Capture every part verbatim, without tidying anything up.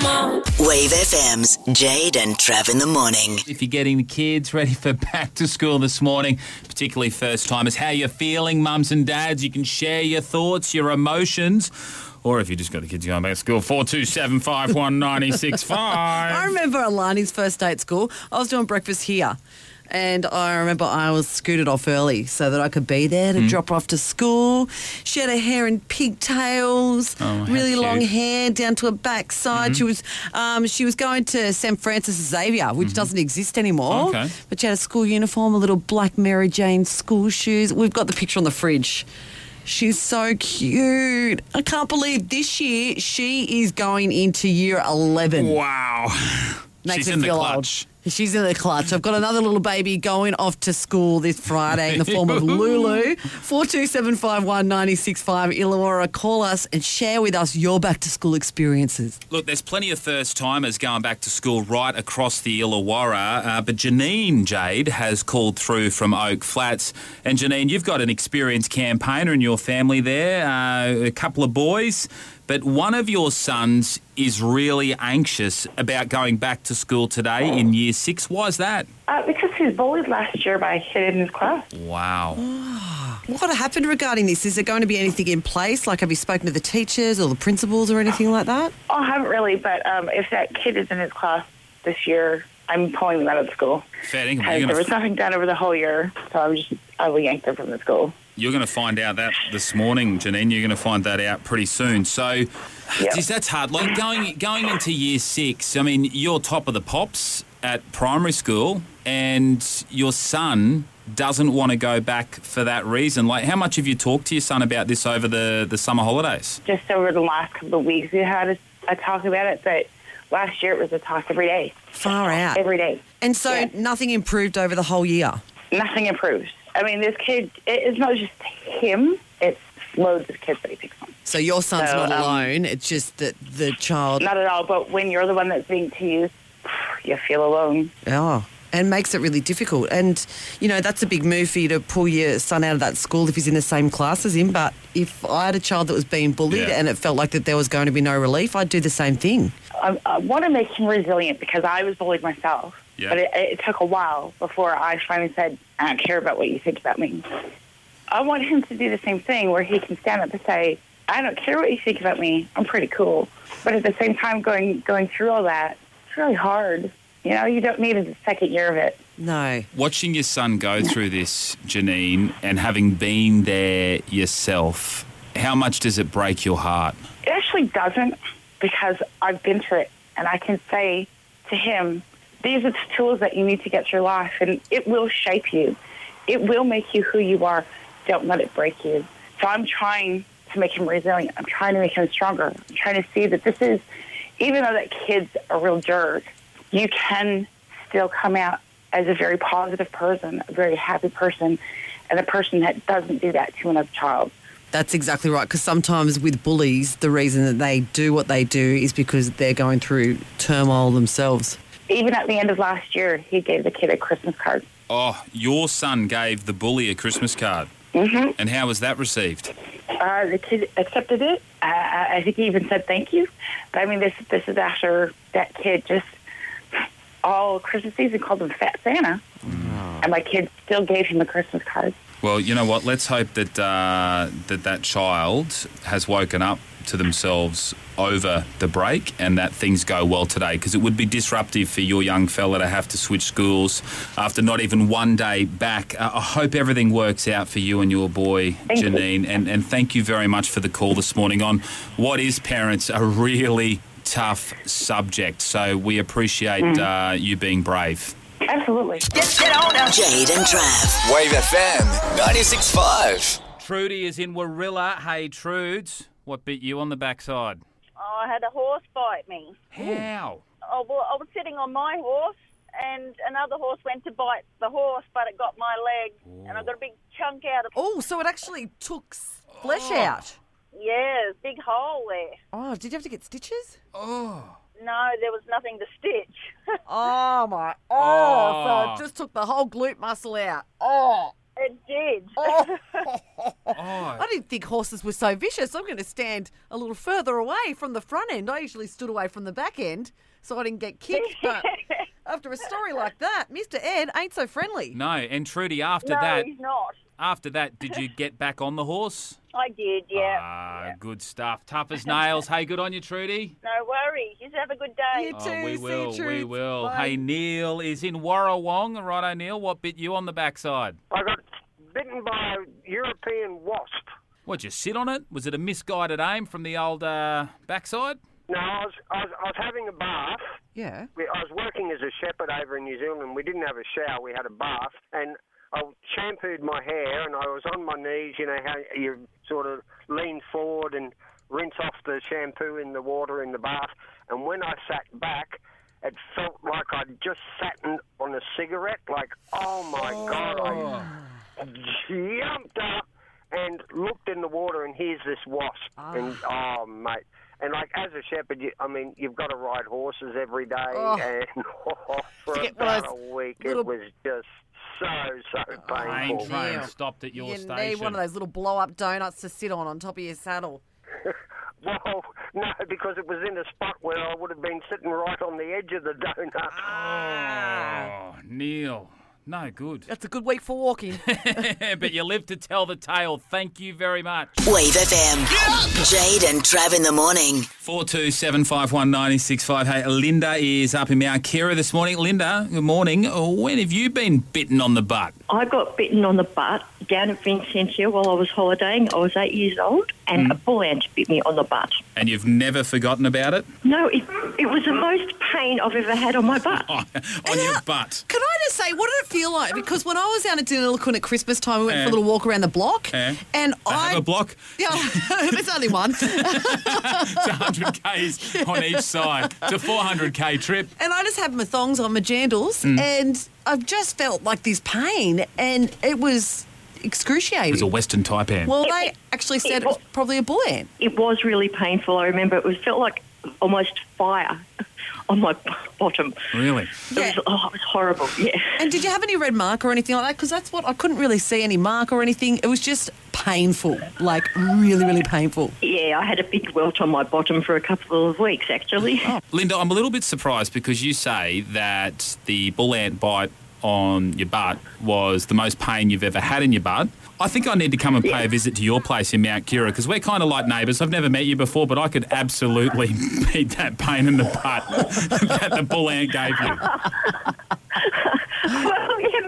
Wave F M's Jade and Trav in the morning. If you're getting the kids ready for back to school this morning, particularly first timers, how you're feeling, mums and dads, you can share your thoughts, your emotions. Or if you just got the kids going back to school, four two seven five one nine six five. I remember Alani's first day at school. I was doing breakfast here. And I remember I was scooted off early so that I could be there to mm. drop her off to school. She had her hair in pigtails, oh, really long hair down to her backside. Mm-hmm. She was um, she was going to Saint Francis Xavier, which mm-hmm. doesn't exist anymore. Okay. But she had a school uniform, a little black Mary Jane school shoes. We've got the picture on the fridge. She's so cute. I can't believe this year she is going into year eleven. Wow. Makes She's me in the feel clutch. Old. She's in the clutch. I've got another little baby going off to school this Friday in the form of Lulu. four two seven five one nine six five. Illawarra, call us and share with us your back-to-school experiences. Look, there's plenty of first-timers going back to school right across the Illawarra, uh, but Janine, Jade, has called through from Oak Flats. And Janine, you've got an experienced campaigner in your family there, uh, a couple of boys. But one of your sons is really anxious about going back to school today in year six. Why is that? Uh, because he was bullied last year by a kid in his class. Wow. What happened regarding this? Is there going to be anything in place? Like, have you spoken to the teachers or the principals or anything like that? Oh, I haven't really, but um, if that kid is in his class this year, I'm pulling them out of the school. Fair dinkum. Because there was nothing done over the whole year, so I was just, I will yank them from the school. You're going to find out that this morning, Janine. You're going to find that out pretty soon. So, yep. geez, that's hard. Like going going into year six, I mean, you're top of the pops at primary school and your son doesn't want to go back for that reason. Like, how much have you talked to your son about this over the, the summer holidays? Just over the last couple of weeks we had a, a talk about it, but last year it was a talk every day. Far out. Every day. And so yeah. Nothing improved over the whole year? Nothing improved. I mean, this kid, it's not just him, it's loads of kids that he picks on. So your son's so, not um, alone, it's just that the child... Not at all, but when you're the one that's being teased, you feel alone. Oh, and makes it really difficult. And, you know, that's a big move for you to pull your son out of that school if he's in the same class as him. But if I had a child that was being bullied yeah. and it felt like that there was going to be no relief, I'd do the same thing. I, I want to make him resilient because I was bullied myself. Yeah. But it, it took a while before I finally said, I don't care about what you think about me. I want him to do the same thing where he can stand up and say, I don't care what you think about me. I'm pretty cool. But at the same time, going going through all that, it's really hard. You know, you don't need a second year of it. No. Watching your son go through this, Janine, and having been there yourself, how much does it break your heart? It actually doesn't because I've been through it. And I can say to him, these are the tools that you need to get through life, and it will shape you. It will make you who you are. Don't let it break you. So I'm trying to make him resilient. I'm trying to make him stronger. I'm trying to see that this is, even though that kid's a real jerk, you can still come out as a very positive person, a very happy person, and a person that doesn't do that to another child. That's exactly right, because sometimes with bullies, the reason that they do what they do is because they're going through turmoil themselves. Even at the end of last year, he gave the kid a Christmas card. Oh, your son gave the bully a Christmas card. Mm-hmm. And how was that received? Uh, the kid accepted it. Uh, I think he even said thank you. But, I mean, this this is after that kid just all Christmas season called him Fat Santa. Oh. And my kid still gave him a Christmas card. Well, you know what? Let's hope that uh, that that child has woken up to themselves over the break and that things go well today, because it would be disruptive for your young fella to have to switch schools after not even one day back. Uh, I hope everything works out for you and your boy, thank Janine. You. And, and thank you very much for the call this morning on what is, parents, a really tough subject. So we appreciate mm. uh, you being brave. Absolutely. Get, get on now. Jade and Trav. Wave F M ninety-six point five. Trudy is in Warrilla. Hey, Trudes, what bit you on the backside? Oh, I had a horse bite me. How? Oh, well, I was sitting on my horse and another horse went to bite the horse, but it got my leg. Ooh. And I got a big chunk out of... Oh, so it actually took flesh oh. out? Yeah, big hole there. Oh, did you have to get stitches? Oh. No, there was nothing to stitch. oh, my... Oh, oh, so it just took the whole glute muscle out. Oh. It did. Oh. Oh, I didn't think horses were so vicious. I'm going to stand a little further away from the front end. I usually stood away from the back end so I didn't get kicked. But after a story like that, Mister Ed ain't so friendly. no. And Trudy, after no, that, he's not. after that, did you get back on the horse? I did, yeah. Ah, good stuff. Tough as nails. Hey, good on you, Trudy. No worries. You have a good day. You Oh, too, we see will, you, we Truth. will. Bye. Hey, Neil is in Warrawong. Righto, Neil, what bit you on the backside? I got bitten by a European wasp. What'd you sit on it? Was it a misguided aim from the old uh, backside? No, I was, I was I was having a bath. Yeah. We, I was working as a shepherd over in New Zealand. We didn't have a shower. We had a bath, and I shampooed my hair, and I was on my knees. You know how you sort of lean forward and rinse off the shampoo in the water in the bath. And when I sat back, it felt like I'd just sat in, on a cigarette. Like, oh my God, I jumped up and looked in the water, and here's this wasp. And oh, mate. And like as a shepherd, you, I mean, you've got to ride horses every day, Oh. and oh, for Get one of about those a week, little- it was just so so Train, painful. train Neil. stopped at your You station. need one of those little blow-up donuts to sit on on top of your saddle. Well, no, because it was in a spot where I would have been sitting right on the edge of the donut. Ah. Oh, Neil. No good. That's a good week for walking. But you live to tell the tale. Thank you very much. Wave F M. Jade and Trav in the morning. four two seven five one nine six five. Hey, Linda is up in Mount Kira this morning. Linda, good morning. When have you been bitten on the butt? I got bitten on the butt down at Vincentia while I was holidaying. I was eight years old, and a bull ant bit me on the butt. And you've never forgotten about it? No, it, it was the most pain I've ever had on my butt. Oh, on your butt. Can I just say, what did it feel like? Because when I was down at Dinnerlookoon at Christmas time, we went Yeah. for a little walk around the block. Yeah. And They I... have a block. Yeah, there's only one. It's one hundred kays on each side. It's a four hundred k trip. And I just had my thongs on, my jandals, Mm. and I've just felt like this pain, and it was excruciating. It was a Western Taipan. Well, they actually said it was probably a bull ant. It was really painful. I remember it was felt like almost fire on my bottom. Really? It was, oh, it was horrible, yeah. And did you have any red mark or anything like that? Because that's what, I couldn't really see any mark or anything. It was just painful, like really, really painful. Yeah, I had a big welt on my bottom for a couple of weeks, actually. Linda, I'm a little bit surprised because you say that the bull ant bite on your butt was the most pain you've ever had in your butt. I think I need to come and pay a visit to your place in Mount Kira because we're kind of like neighbours. I've never met you before, but I could absolutely beat that pain in the butt that the bull ant gave you. Well, yeah,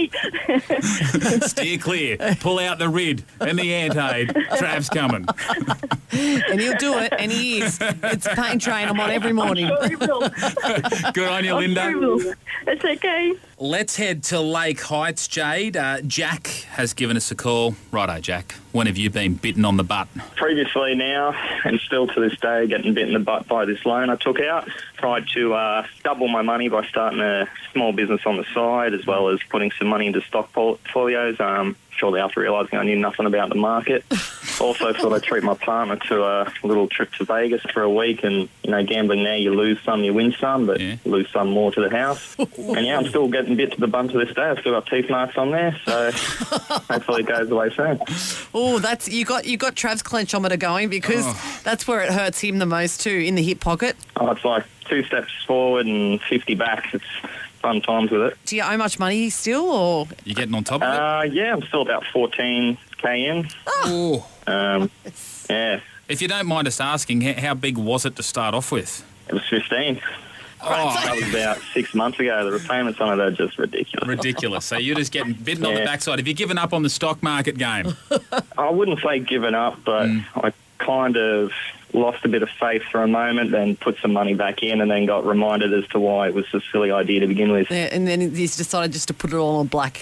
maybe. Steer clear. Pull out the rid and the ant-aid. Trav's coming. And he'll do it, and he is. It's pain train I'm on every morning. I'm sure he will. Good on you, I'm sure he Linda. will. That's okay. Let's head to Lake Heights, Jade. Uh, Jack has given us a call. Righto, Jack. When have you been bitten on the butt? Previously now, and still to this day, getting bit in the butt by this loan I took out. Tried to uh, double my money by starting a small business on the side, as well as putting some money into stock portfolios. Um, shortly after realising I knew nothing about the market. Also thought I'd treat my partner to a little trip to Vegas for a week, and, you know, gambling there, you lose some, you win some, but Yeah. you lose some more to the house. And yeah, I'm still getting bit to the bum to this day. I've still got teeth marks on there, so hopefully it goes away soon. Oh, that's you got you got Trav's clenchometer going because that's where it hurts him the most too, in the hip pocket. Oh, it's like two steps forward and fifty back. It's fun times with it. Do you owe much money still, or You getting on top of it? Uh, yeah, I'm still about fourteen k in. Oh. Um, yeah, If you don't mind us asking, h- how big was it to start off with? it was fifteen. That was about six months ago. The repayments on it are just ridiculous. Ridiculous. So you're just getting bitten on the Yeah. backside. Have you given up on the stock market game? I wouldn't say given up, but I kind of lost a bit of faith for a moment, then put some money back in, and then got reminded as to why it was a silly idea to begin with. yeah, and then he's decided just to put it all on black?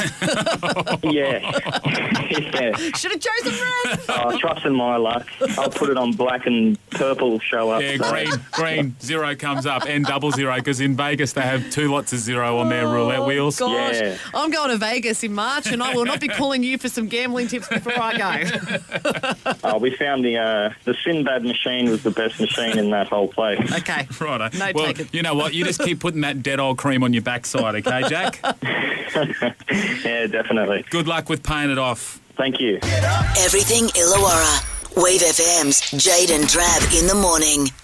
Yeah. yeah. Should have chosen red. Uh, trust in my luck. I'll put it on black and purple will show up. Yeah, so- green, green, zero comes up, and double zero, because in Vegas they have two lots of zero on their roulette wheels. Gosh, Yeah. I'm going to Vegas in March, and I will not be calling you for some gambling tips before I go. Oh, we found the uh, the Sinbad machine was the best machine in that whole place. Okay. Righto. No well, taken. you know what? You just keep putting that dead old cream on your backside, okay, Jack? Yeah, definitely. Good luck with paying it off. Thank you. Everything Illawarra. Wave F M's Jade and Trav in the morning.